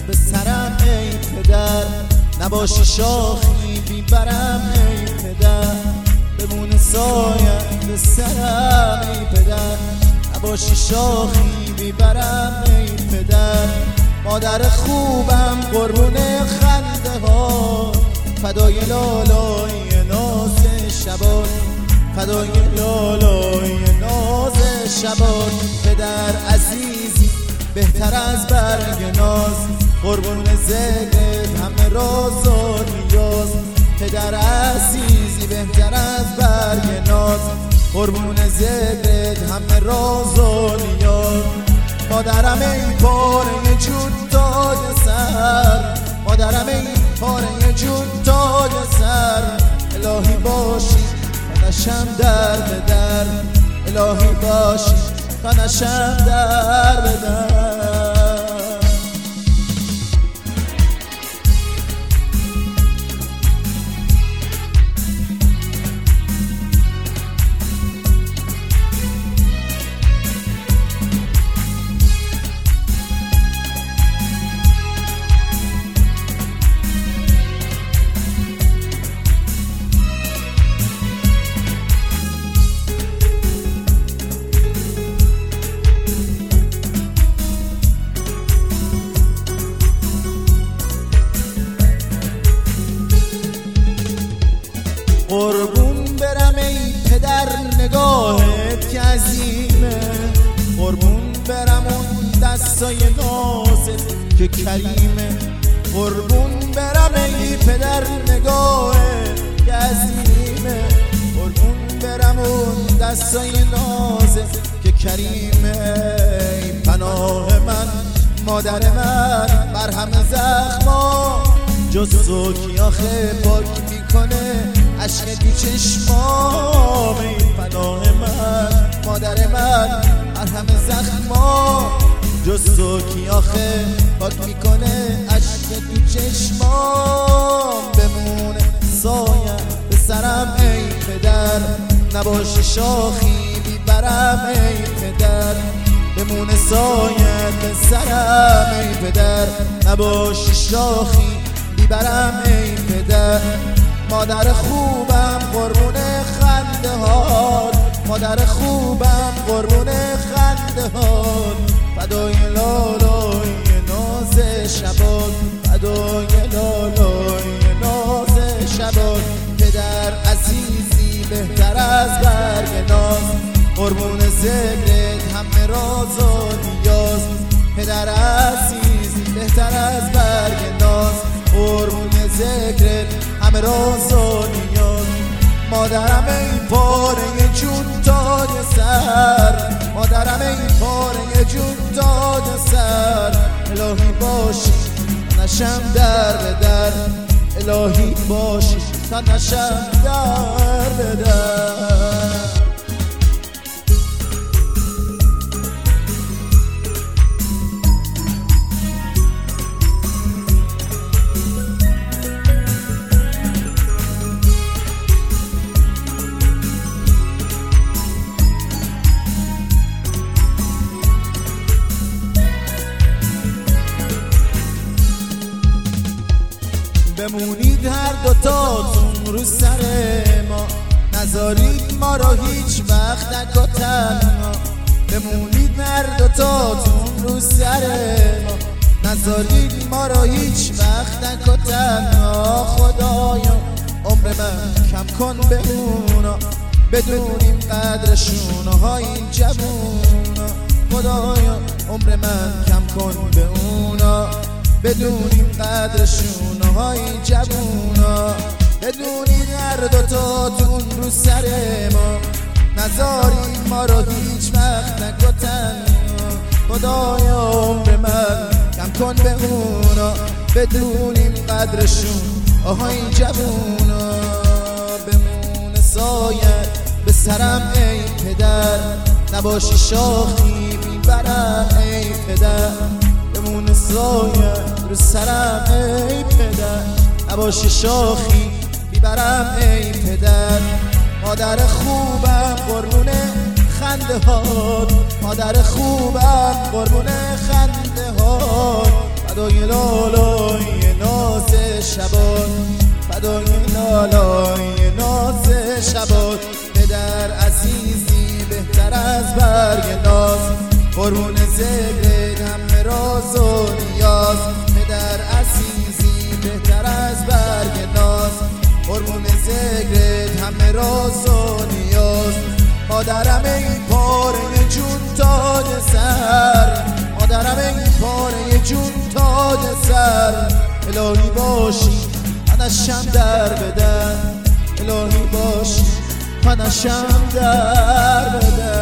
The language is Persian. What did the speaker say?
به سرم ای پدر، نباشی شاخی بیبرم ای پدر، بمونه سایت به سرم ای پدر، نباشی شاخی بیبرم ای پدر. مادر خوبم قربون خنده ها، فدای لالای ناز شبان، فدای لالای ناز شبان. پدر عزیزی بهتر از برگ ناز، قربون ذکرت همه راز و نیاز. پدر عزیزی بهتر از برگ ناز، قربون ذکرت همه راز و نیاز. مادرم ای پاره جون تاج سر، مادرم ای پاره جون تاج سر. الهی باشی تا نشم در به در، الهی باشی تا نشم در به در. قربون برم ای پدر نگاهت که عظیمه، قربون برم اون دستای نازت که کریمه. قربون برم ای پدر نگاهت که عظیمه، قربون برم اون دستای نازت که کریمه. ای پناه من مادر من بر همه زخما، جز تو کی آخه پاک میکنه عشق بی چشمام. ای پناه من مادر من هر همه زخما، جز تو کی آخه پاک میکنه عشق بی چشمام. بمونه سایت به سرم ای پدر، نباشه شاخی بیبرم ای پدر، بمونه سایت به سرم ای پدر، نباشه شاخی بیبرم ای پدر. مادر خوبم قربون خنده هات، مادر خوبم قربون خنده هات. فدای لالای ناز شبان، فدای لالای ناز شبان. پدر عزیزی بهتر از برگ ناز، قربون ذکرت همه راز و نیاز. پدر عزیزی بهتر از برگ ناز، قربون ذکرت همه راز و نیاز. مادرم ای پاره جون تاج سر، مادرم ای پاره جون تاج سر. الهی باشی تا نشم در به در، الهی باشی تا نشم در به در. بمونید هر دوتاتون رو سر ما، نذارید ما را هیچ وقت نگا تنها. بمونید هر دوتاتون رو سر ما، نذارید ما را هیچ وقت نگا تنها. خدایا عمر من کم کن به اونا، بدونیم قدرشون ها این جوونا. خدایا عمر من کم کن به اونا، بدونیم قدرشون های جوونا. بدونید هر دوتاتون رو سر ما، نذارید ما را هیچ وقت نگا تنها. خدایا عمر من کم کن به اونا، بدونیم قدرشون های جوونا. بمونه سایت به سرم ای پدر، نباشی شاخی بیبرم ای پدر، بمونه سایت رو سرم ای پدر، نباشی شاخی بیبرم ای پدر. مادر خوبم قربون خنده هات، مادر خوبم قربون خنده هات. فدای لالای ناز شبات، فدای لالای ناز شبات. پدر عزیزی بهتر از برگ ناز، قربون ذکرت همه راز و نیاز. پدر عزیزی بهتر از برگ ناز، قربون ذکرت همه راز و نیاز. مادرم ای پاره جون تاج سر، مادرم ای پاره جون تاج سر. الهی باشی منشم در بدن، الهی باشی منشم در بدن.